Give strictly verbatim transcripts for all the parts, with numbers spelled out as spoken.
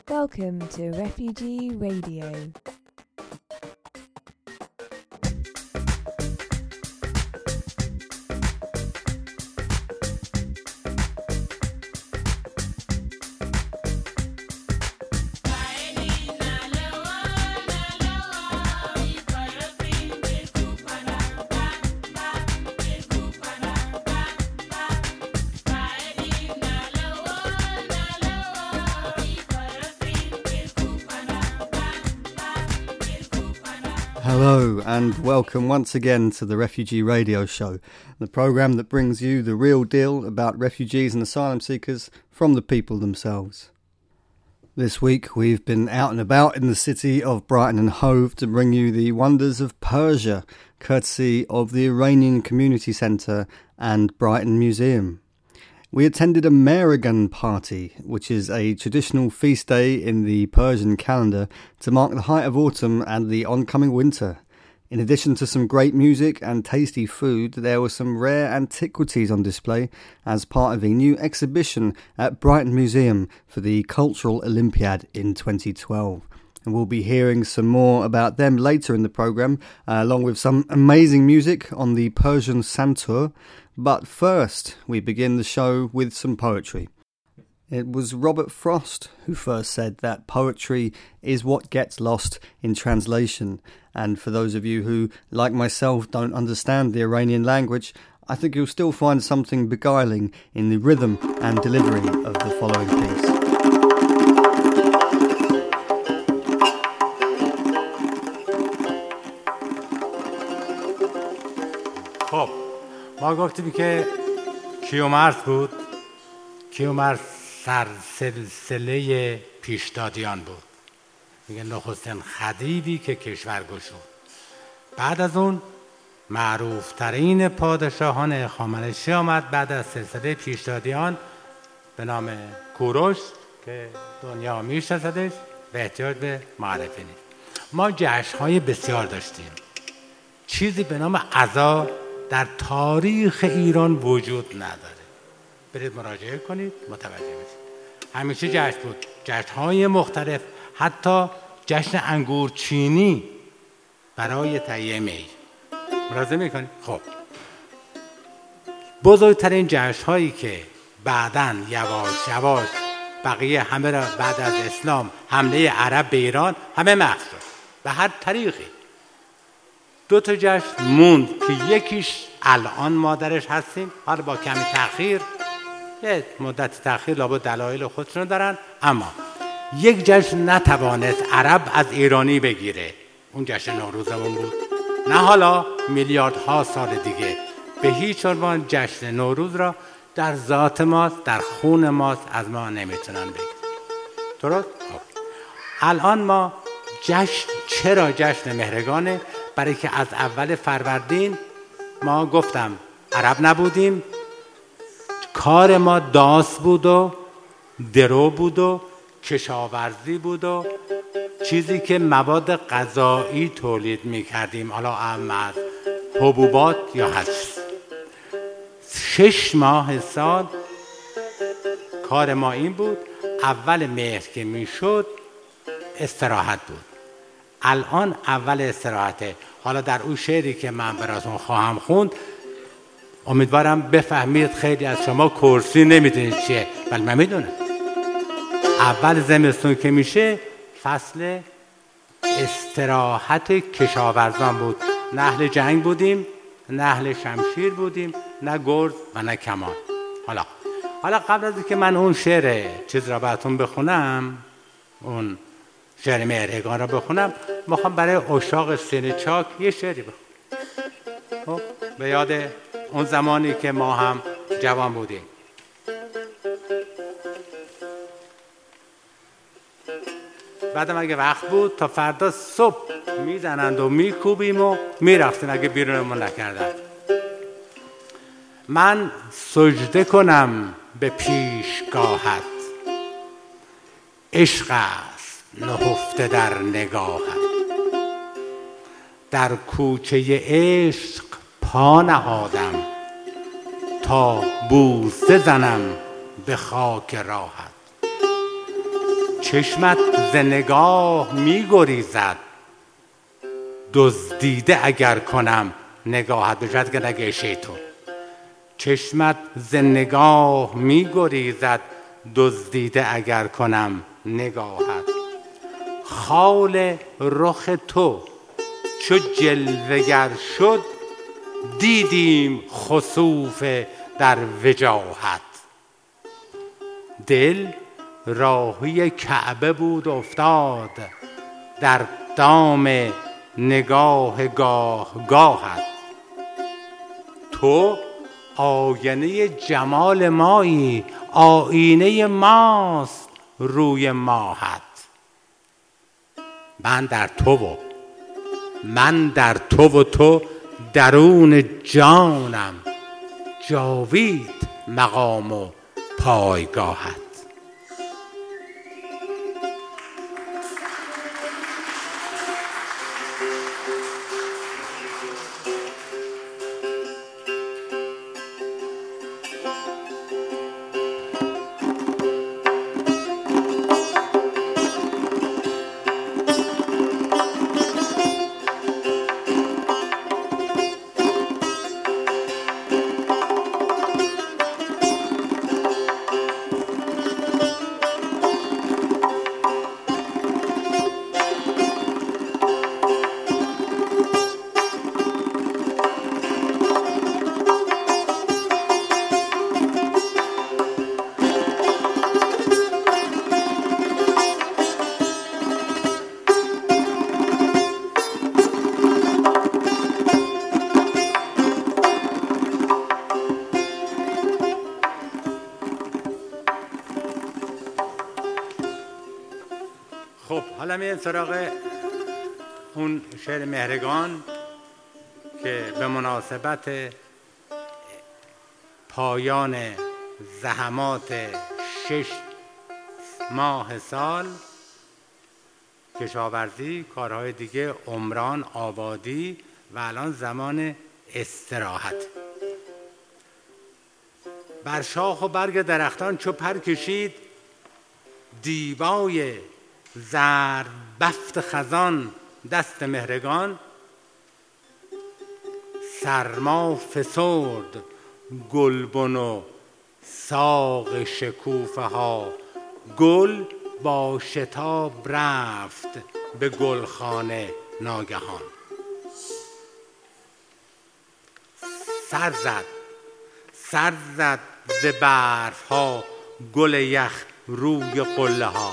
Welcome to Refugee Radio. Hello and welcome once again to the Refugee Radio Show, the programme that brings you the real deal about refugees and asylum seekers from the people themselves. This week we've been out and about in the city of Brighton and Hove to bring you the wonders of Persia, courtesy of the Iranian Community Centre and Brighton Museum. We attended a Mehregan party, which is a traditional feast day in the Persian calendar to mark the height of autumn and the oncoming winter. In addition to some great music and tasty food, there were some rare antiquities on display as part of a new exhibition at Brighton Museum for the Cultural Olympiad in twenty twelve. And we'll be hearing some more about them later in the programme, uh, along with some amazing music on the Persian Santur. But first, we begin the show with some poetry. It was Robert Frost who first said that poetry is what gets lost in translation. And for those of you who, like myself, don't understand the Iranian language, I think you'll still find something beguiling in the rhythm and delivery of the following piece. خب ما گفتیم که کیومرث بود. کیومرث سرسلسله پیشدادیان بود، میگه نخستین خدیوی که کشور گشود. بعد از اون معروف ترین پادشاهان هخامنشی آمد بعد از سلسله پیشدادیان به نام کوروش که دنیا میشناسدش و احتیاج به معرفی نیست. ما جشن‌های بسیار داشتیم. چیزی به نام عزا در تاریخ ایران وجود نداره. برید مراجعه کنید متوجه بشید. همیشه جشن بود، جشن‌های مختلف، حتی جشن انگورچینی برای تهیه می. ملاحظه میکنید؟ خب بزرگترین جشن‌هایی که بعداً یواش یواش بقیه همه را بعد از اسلام حمله عرب به ایران همه محو شد به هر طریقی. دو تا جشن موند که یکیش الان ما درش هستیم، حالا با کمی تأخیر، یه مدت تأخیر لابد دلایل خودشون دارن، اما یک جشن نتوانست عرب از ایرانی بگیره، اون جشن نوروزمون بود. نه حالا میلیاردها سال دیگه به هیچ عنوان جشن نوروز را در ذات ماست، در خون ماست، از ما نمیتونن بگیرن. درست؟ الان ما جشن، چرا جشن مهرگانه؟ برای که از اول فروردین ما گفتم عرب نبودیم، کار ما داس بود و درو بود و کشاورزی بود و چیزی که مواد غذایی تولید میکردیم، حالا اهم از حبوبات یا هست. شش ماه سال کار ما این بود. اول مهر که میشد استراحت بود. الان اول استراحته. حالا در اون شعری که من براتون خواهم خوند امیدوارم بفهمید. خیلی از شما کرسی نمیدونید چیه، ولی من میدونم. اول زمستون که میشه فصل استراحت کشاورزان بود. نه اهل جنگ بودیم، نه اهل شمشیر بودیم، نه گرز و نه کمان. حالا حالا قبل از اینکه من اون شعر چیز را براتون بخونم، اون شعر مهرگان را بخونم، میخوام برای عشاق سینه چاک یه شعری بخونم به یاد اون زمانی که ما هم جوان بودیم. بعدم اگه وقت بود تا فردا صبح میزنند و میکوبیم و میرفتیم اگه بیرونمون نکردن. من سجده کنم به پیشگاهت، عشق است نهفته در نگاهت. در کوچه عشق پا نهادم تا بوسه زنم به خاک راحت. چشمت ز نگاه می گریزد، دزدیده اگر کنم نگاهت. بشد که نگه شیطون. چشمت ز نگاه می گریزد، دزدیده اگر کنم نگاهت. خال رخ تو چو جلوگر شد، دیدیم خسوف در وجاهت. دل راهی کعبه بود افتاد، در دام نگاه گاه گاهت. تو آینه جمال مایی، آینه ماست روی ماهت. من در تو و من در تو و تو درون جانم، جاوید مقام و پایگاهت. خب حالا میریم سراغ اون شعر مهرگان که به مناسبت پایان زحمات شش ماه سال، کشاورزی، کارهای دیگه، عمران، آبادی و الان زمان استراحت. بر شاخ و برگ درختان چو پر کشید، دیبای زرد بفت خزان دست مهرگان. سرما فسرد گلبن و ساق شکوفه ها، گل با شتاب رفت به گلخانه ناگهان. سر زد سر زد ز برف ها گل یخ روی قله ها.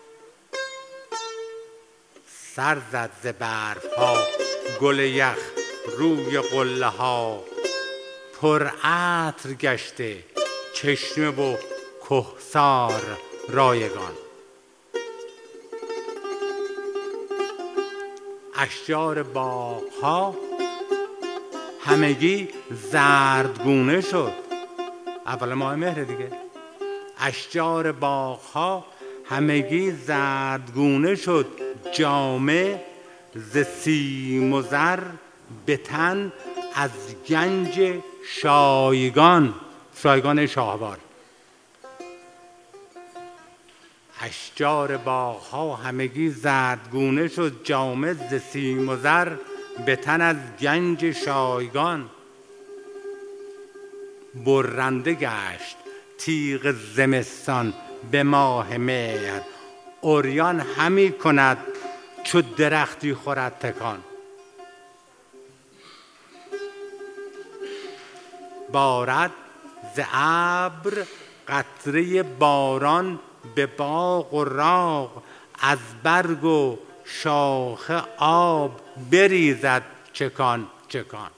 سر زد ز برف ها گل یخ روی قله ها. پر عطر گشته چشمه و کهسار رایگان. اشجار باغ ها همگی زردگونه شد. اول ماه مهر دیگه. اشجار باغ ها همگی زردگونه شد. جامه ز سیم و زر به تن از گنج شایگان. شایگان شاهوار. اشجار باغ ها همگی زردگونه شد. جامه ز سیم و زر به تن از گنج شایگان. برنده گشت تیغ زمستان به ماه مهر. عریان همی کند چو درختی خورد تکان. بارد ز ابر قطره باران به باغ و راغ. از برگ و شاخه آب بریزد چکان چکان.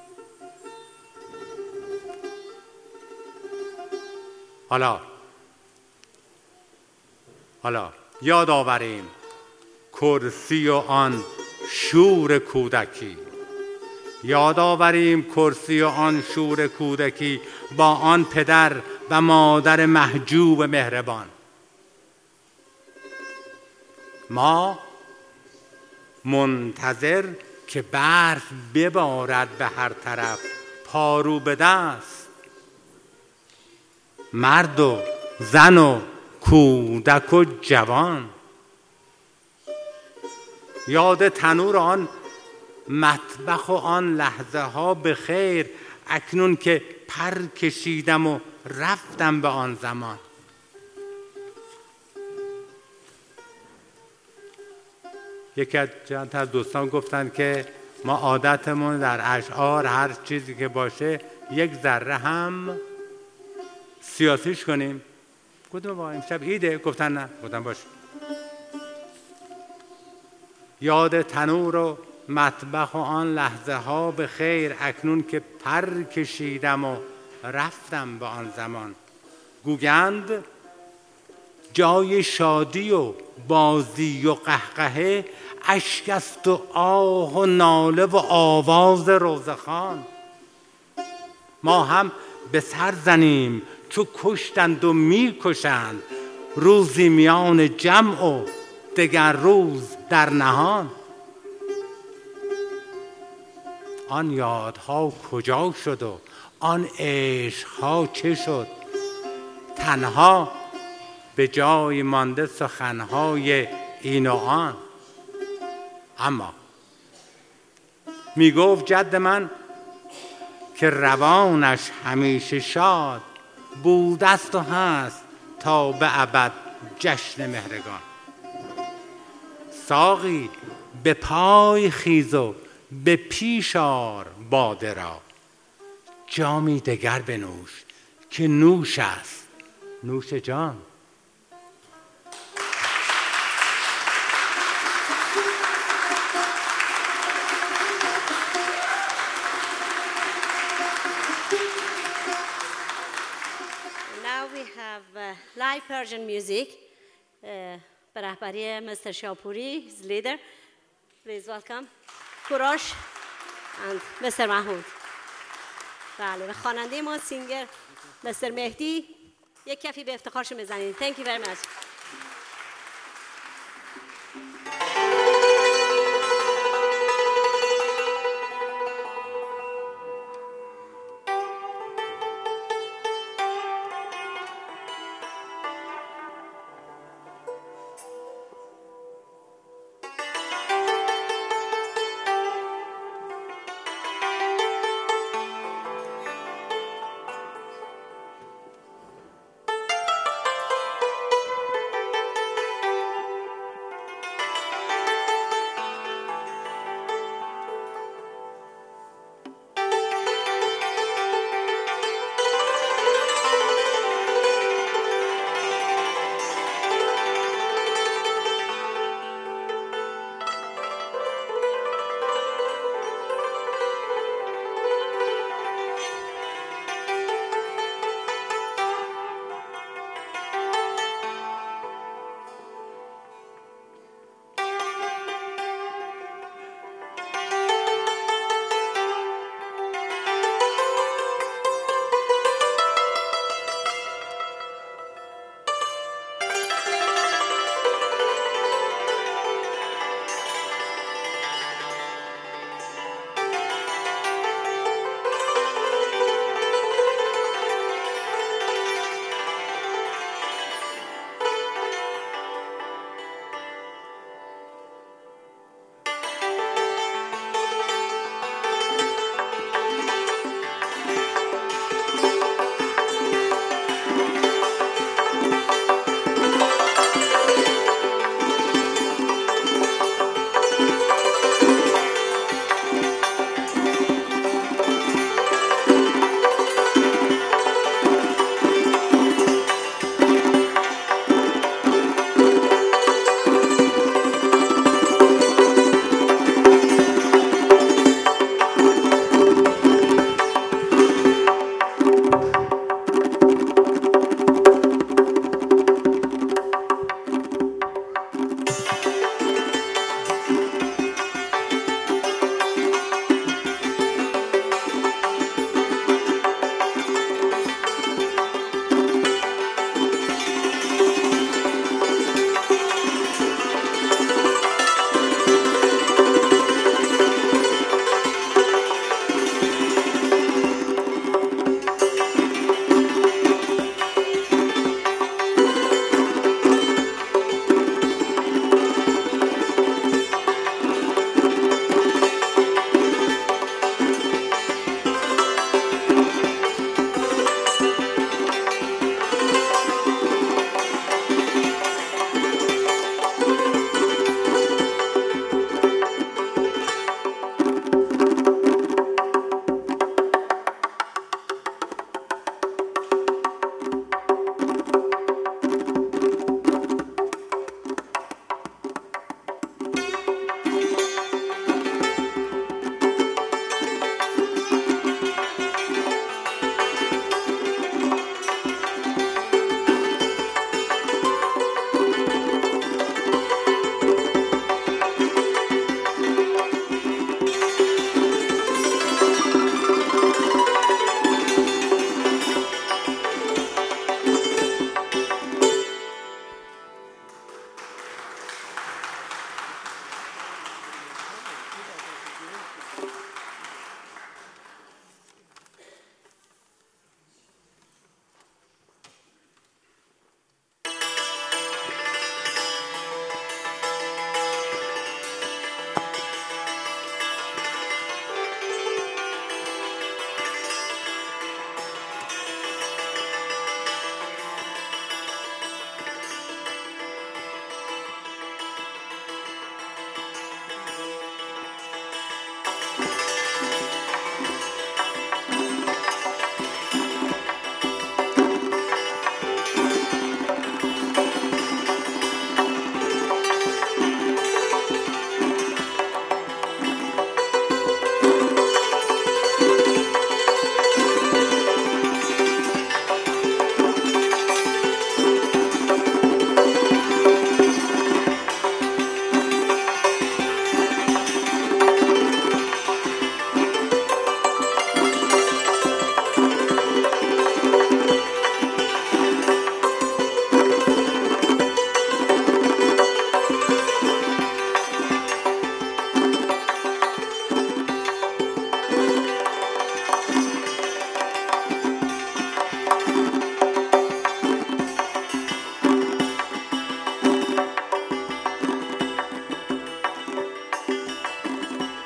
حالا حالا یاد آوریم کرسی و آن شور کودکی. یاد آوریم کرسی و آن شور کودکی با آن پدر و مادر محجوب مهربان. ما منتظر که برف ببارد به هر طرف، پارو به دست. مرد و زن و کودک و جوان. یاد تنور آن مطبخ و آن لحظه ها به خیر، اکنون که پر کشیدم و رفتم به آن زمان. یکی از چند تا از دوستان گفتن که ما عادتمون در اشعار هر چیزی که باشه یک ذره هم سیاسیش کنیم. گفتم با امشب عیده؟ گفتن نه. گفتم باشه. یاد تنور و مطبخ و آن لحظه ها به خیر، اکنون که پر کشیدم و رفتم به آن زمان. گوگند جای شادی و بازی و قهقهه، اشک است و آه و ناله و آواز روزخوان. ما هم به سر زنیم چو کشتند و می کشند، روزی میان جمع و دگر روز در نهان. آن یادها کجا شد و آن عشقها چه شد؟ تنها به جای مانده سخنهای این و آن. اما می گفت جد من که روانش همیشه شاد، بود است و هست تا به ابد جشن مهرگان. ساقی به پای خیز و به پیش آر باده را، جامی دگر بنوش که نوش است نوش جان. Now we have uh, live Persian music uh, به رهبری مستر شاپوری, his leader. Please welcome کوروش and مستر محمود. بله، و خواننده ما سینگر مستر مهدی. یک کفی به افتخارشون بزنید. Thank you very much.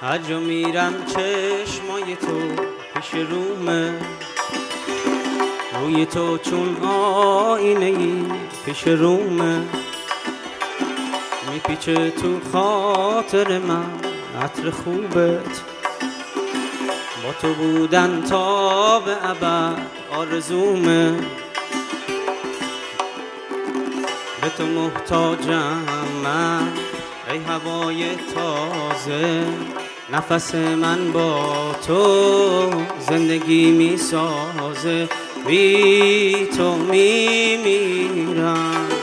هر جا میرم چشمای تو پیش رومه، روی تو چون آینه ای پیش رومه، میپیچه تو خاطر من عطر خوبت، با تو بودن تا به ابد آرزومه، به تو محتاجم من ای هوای تازه، نفس من با تو زندگی میسازه، بی تو میمیرم.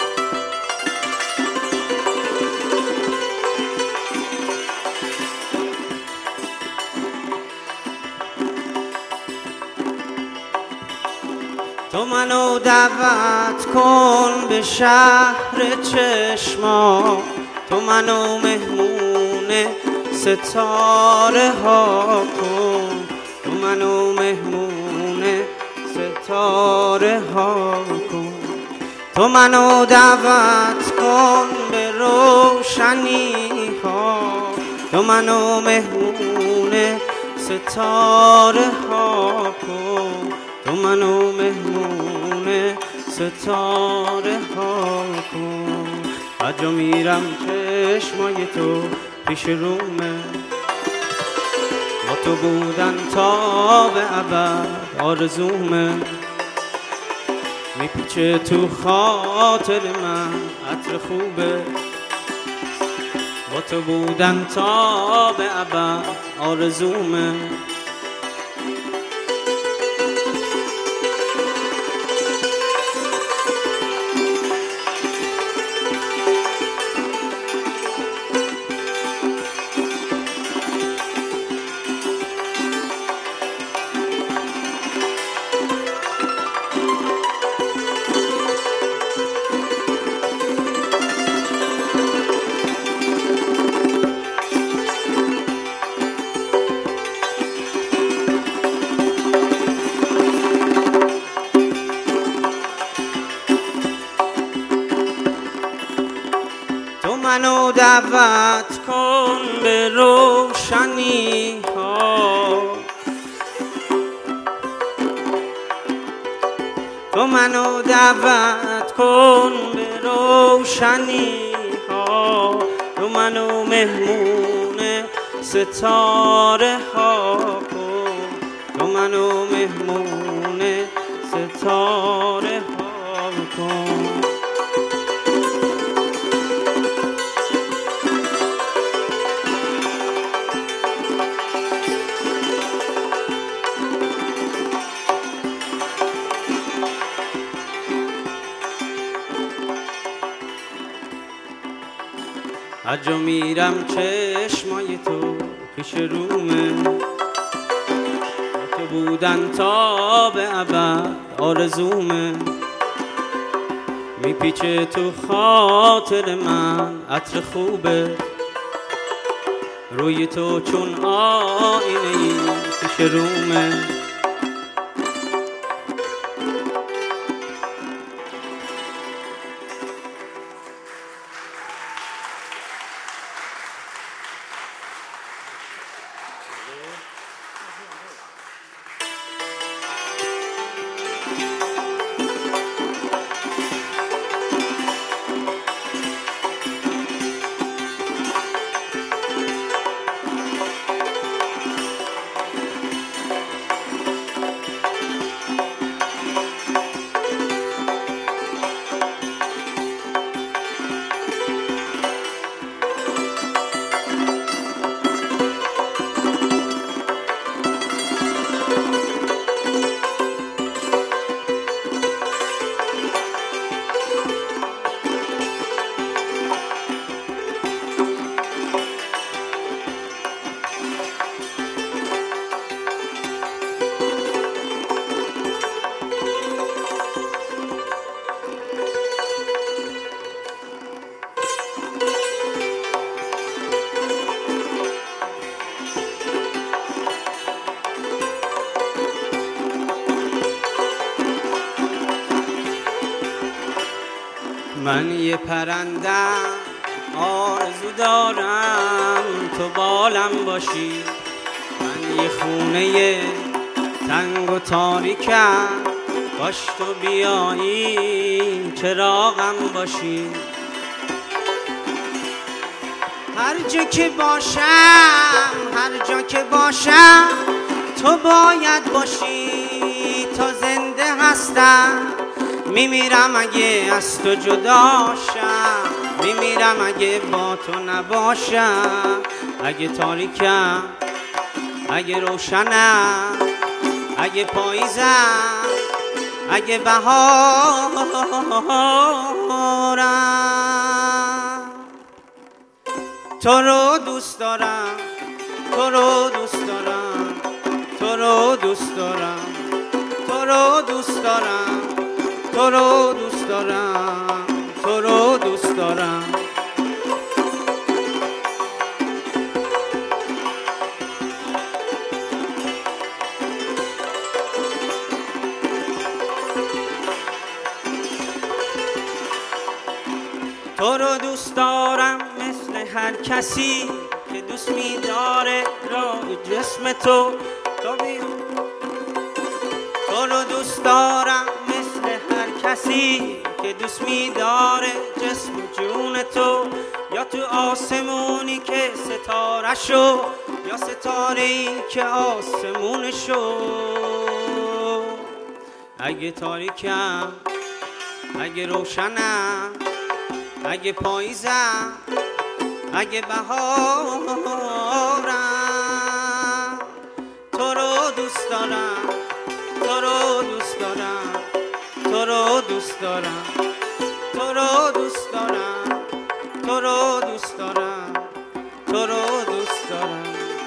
تو منو دعوت کن به شهر چشما، تو منو مهمون ستاره ها کن، تو منو مهمون ستاره ها کن، تو منو دعوت کن به روشنی ها، تو منو مهمون ستاره ها کن، تو منو مهمون ستاره ها کن. هر جا میرم چشمای تو پیش رومه، با تو بودن تا به ابد آرزومه، میپیچه تو خاطر من عطر خوبه، با تو بودن تا به ابد آرزومه. منو دعوت کن به روشنی ها، تو منو دعوت کن به روشنی ها، تو منو مهمون ستاره ها کن، تو منو مهمون ستاره ها کن. هر جا میرم چشمای تو پیش رومه، با تو بودن تا به ابد آرزومه، میپیچه تو خاطر من عطر خوبه، روی تو چون آینه ای پیش رومه. من یه پرندم آرزو دارم تو بالم باشی، من یه خونه تنگ و تاریکم، باش تو بیایی چراغم باشی. هر جا که باشم هر جا که باشم تو باید باشی، تا زنده هستم میمیرم اگه از تو جداشم، میمیرم اگه با تو نباشم. اگه تاریکم اگه روشنم اگه پاییزم اگه بهارم، تو رو دوست دارم تو رو دوست دارم تو رو دوست دارم تو رو دوست دارم تو رو دوست دارم تو رو دوست دارم. تو رو دوست دارم مثل هر کسی که دوست می‌داره راه جسم تو. تو تو رو دوست دارم مثل هر کسی که دوست می‌داره جسم و جون تو. یا تو آسمونی که ستاره شو، یا ستاره‌ای که آسمون شو. اگه تاریکم اگه روشنم اگه پاییزم اگه بهارم، تو رو دوست دارم تو رو دوست دارم تو رو دوست دارم تو رو دوست دارم تو رو دوست دارم تو رو دوست دارم.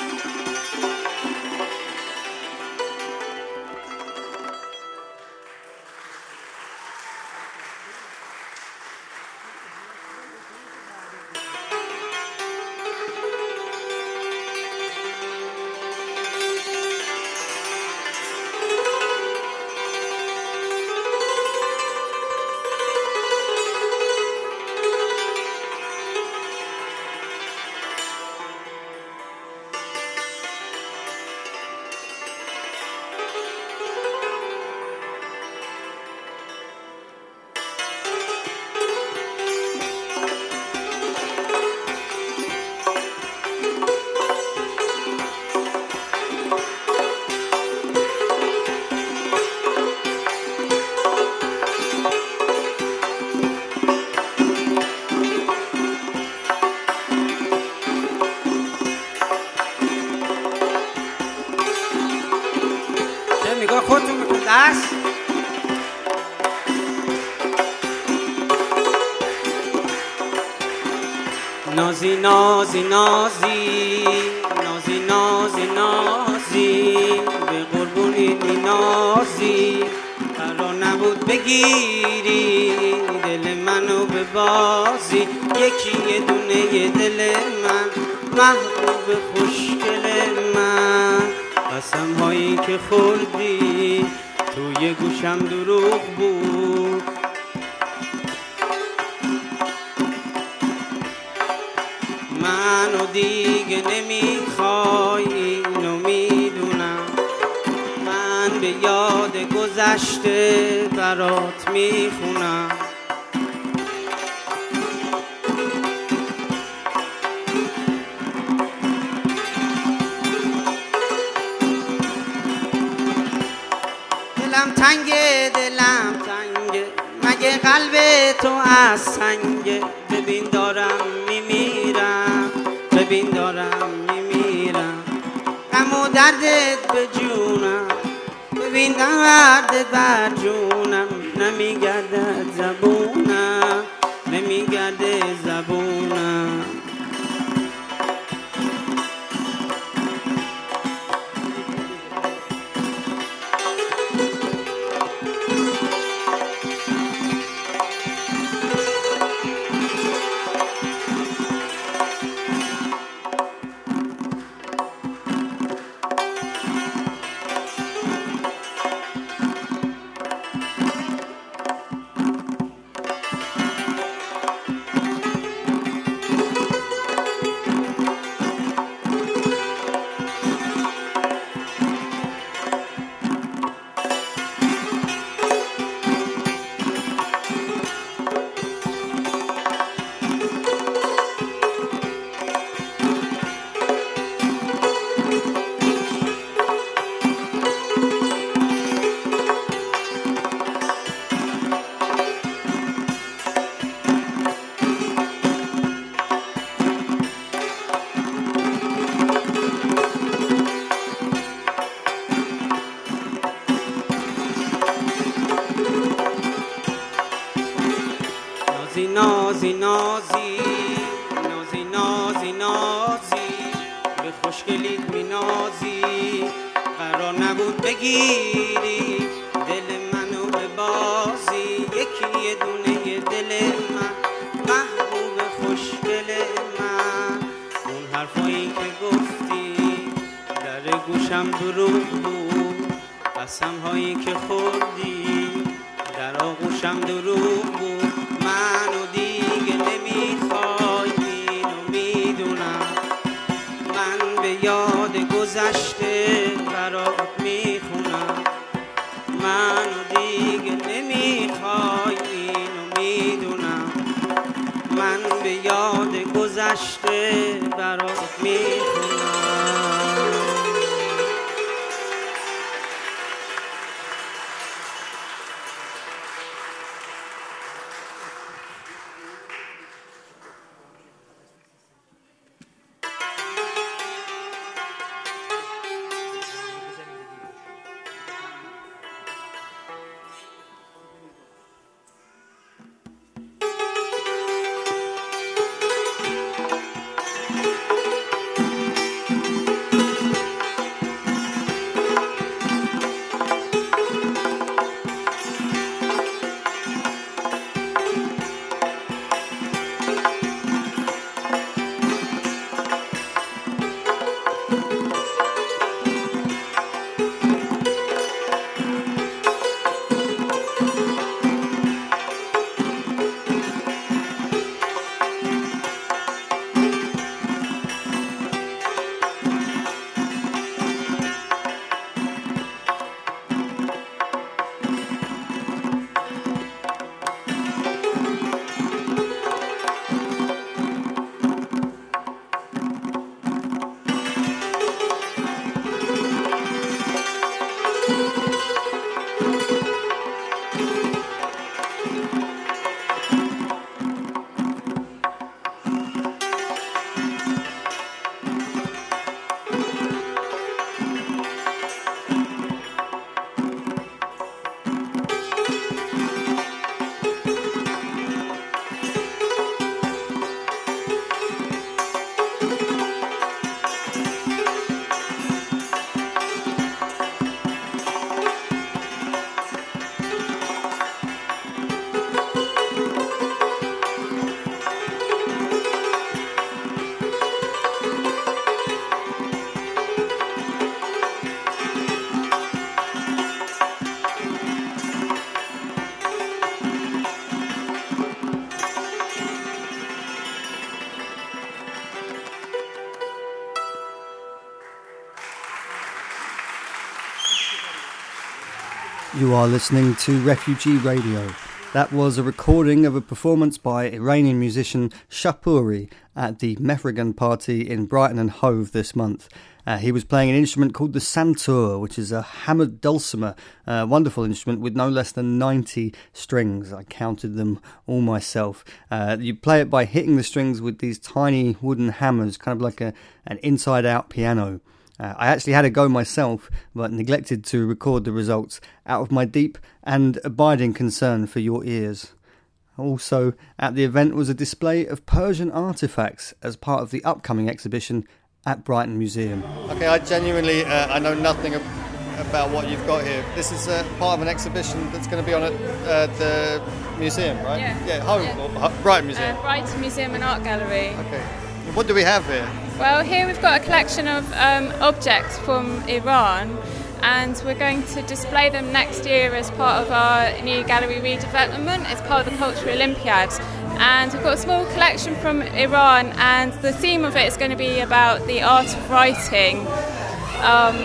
نگاه خودتون بکن دست. نازی نازی نازی نازی نازی نازی به قربونی نازی، قرار نبود بگیری دل منو به بازی. یکی یه دونه یه دل من محبوب خوشگل من، قسم هایی که خوردی توی گوشم دروغ بود. منو دیگه نمیخوای اینو میدونم، من به یاد گذشته برات میخونم. دلم تنگه دلم تنگه مگه قلب تو از سنگه، ببین دارم میمیرم ببین دارم میمیرم. غم و دردت به جونم ببین درد بر جونم، نمیگرده زبونم نمیگرده زبونم. نازی نازی نازی نازی نازی نازی به خوشگلیت می نازی قرار نبود بگیری دل منو به بازی یکی یه دونه دل من محبوب خوشگل من اون حرفایی که گفتی در گوشم دروغ بود قسم هایی که خوردی در آغوشم دروغ بود منو دیگه نمیخوای اینو میدونم من به یاد گذشته برات میخونم منو دیگه نمیخوای اینو میدونم من به یاد گذشته برات میخونم You are listening to Refugee Radio. That was a recording of a performance by Iranian musician Shapuri at the Mefregan party in Brighton and Hove this month. Uh, he was playing an instrument called the santur, which is a hammered dulcimer, a wonderful instrument with no less than ninety strings. I counted them all myself. Uh, you play it by hitting the strings with these tiny wooden hammers, kind of like a, an inside-out piano. Uh, I actually had a go myself, but neglected to record the results out of my deep and abiding concern for your ears. Also, at the event was a display of Persian artefacts as part of the upcoming exhibition at Brighton Museum. Okay, I genuinely, uh, I know nothing ab- about what you've got here. This is uh, part of an exhibition that's going to be on at uh, the museum, right? Yeah. Yeah, Hove, yeah. Or Brighton Museum. Uh, Brighton Museum and Art Gallery. Okay. What do we have here? Well, here we've got a collection of um, objects from Iran, and we're going to display them next year as part of our new gallery redevelopment. It's part of the Cultural Olympiad. And we've got a small collection from Iran, and the theme of it is going to be about the art of writing um,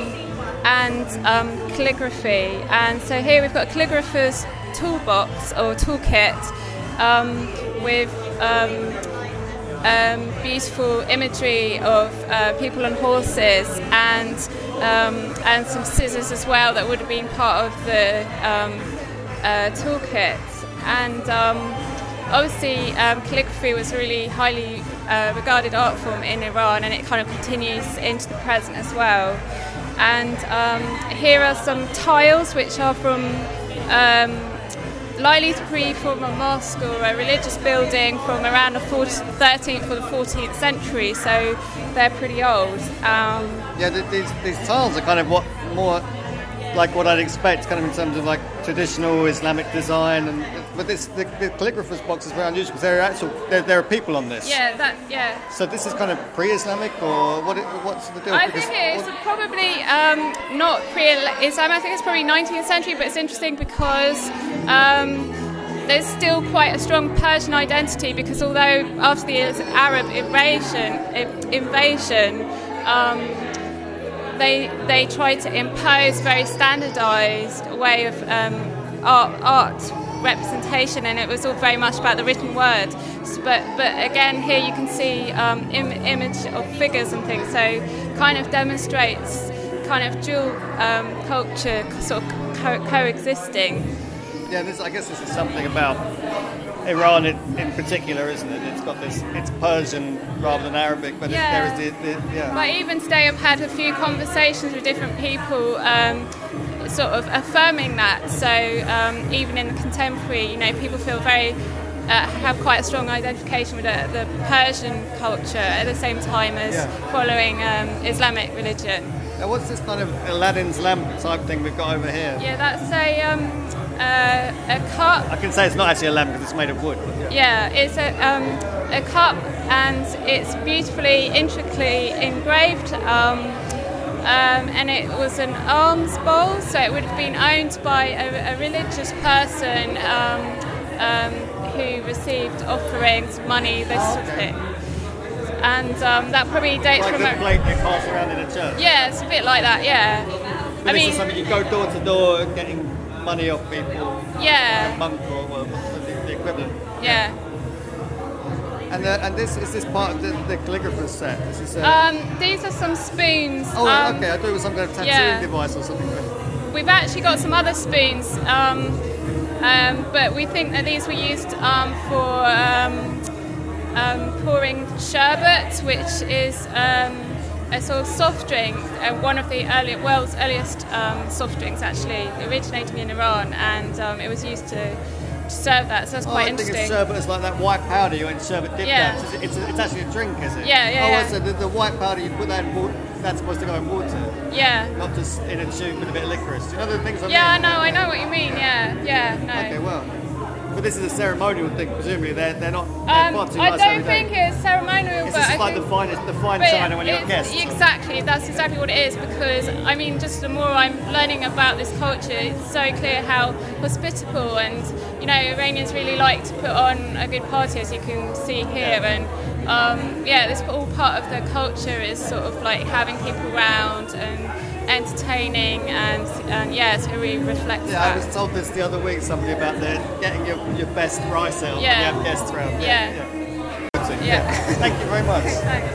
and um, calligraphy. And so here we've got a calligrapher's toolbox or toolkit um, with um, um, beautiful imagery of uh, people on horses and um, and some scissors as well that would have been part of the um, uh, toolkit. And um, obviously, um, calligraphy was a really highly uh, regarded art form in Iran, and it kind of continues into the present as well. And um, here are some tiles which are from um, likely to be from a mosque or a religious building from around the thirteenth or the fourteenth century, so they're pretty old. Um, yeah, th- these these tiles are kind of what more like what I'd expect, kind of in terms of like traditional Islamic design, and but this the, the calligrapher's box is very unusual because there are actual there, there are people on this. Yeah, that yeah. So this is kind of pre-Islamic, or what? It, what's the deal? I Because think it's what, probably um, not pre-Islam. I think it's probably nineteenth century, but it's interesting because um, there's still quite a strong Persian identity. Because although after the Arab invasion, invasion. Um, They, they tried to impose a very standardised way of um, art, art representation, and it was all very much about the written word. But but again, here you can see um, im- image of figures and things, so kind of demonstrates kind of dual um, culture sort of co- coexisting. Yeah, this, I guess this is something about Iran in, in particular, isn't it? It's got this, it's Persian rather than Arabic, but Yeah. it, there is the, the yeah. But even today I've had a few conversations with different people um, sort of affirming that. So um, even in the contemporary, you know, people feel very, uh, have quite a strong identification with the, the Persian culture at the same time as Yeah. following um, Islamic religion. Now, what's this kind of Aladdin's lamp type thing we've got over here? Yeah, that's a, um, uh, a cup. I can say it's not actually a lamp because it's made of wood. But yeah. Yeah, it's a, um, a cup, and it's beautifully, intricately engraved. Um, um, and it was an alms bowl, so it would have been owned by a, a religious person um, um, who received offerings, money, this sort of thing. And um, that probably dates Like from the a, plate they pass around in a church. yeah, it's a bit like that. Yeah, But I this mean, is something you go door to door getting money off people. yeah, A monk or well, the, the equivalent. yeah. And uh, and this is this part of the, the calligrapher's set. This is. Uh, Um, these are some spoons. oh, um, okay. I thought it was some kind of tattoo yeah. device or something. We've actually got some other spoons, um, um, but we think that these were used um, for um, um, pouring sherbet, which is um, a sort of soft drink, uh, one of the early, world's earliest um, soft drinks, actually, originating in Iran, and um, it was used to, to serve that. So that's Oh, quite I think interesting. it's sherbet is like that white powder you want sherbet dip Yeah. that. It's, it's, it's actually a drink, is it? Yeah, yeah, Oh, yeah. so the, the white powder you put that in water, that's supposed to go in water, Yeah. not just in a tube with a bit of licorice. Do you know the things I Yeah, I mean? know, I know what you mean. Yeah, yeah, no. Okay, well, but this is a ceremonial thing. Presumably, they're they're not. They're Um, far too I nice don't every day. think it's ceremonial, It's but just I like think the finest, the fine But china when you've got it's- guests. Exactly, that's exactly what it is. Because I mean, just the more I'm learning about this culture, it's so clear how hospitable, and you know, Iranians really like to put on a good party, as you can see here. And um, yeah, this all part of the culture is sort of like having people round and entertaining, and, and yeah, so we reflect Yeah, I that. was told this the other week. Somebody about the getting your, your best rice out when Yeah. you have guests around. Yeah. yeah. Yeah. Thank you very much. Thanks.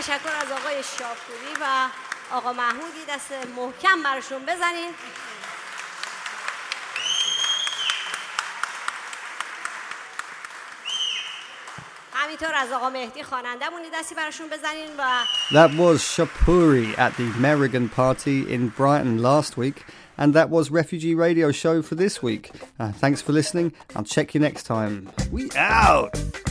تشکر از آقای شاپوری و آقا محمودی دست محکم برشون بزنین. همینطور از آقا مهدی خوانندمون دستی برشون بزنین و That was Shapuri at the Merrigan party in Brighton last week, and that was Refugee Radio Show for this week. Uh, thanks for listening. I'll check you next time. We out!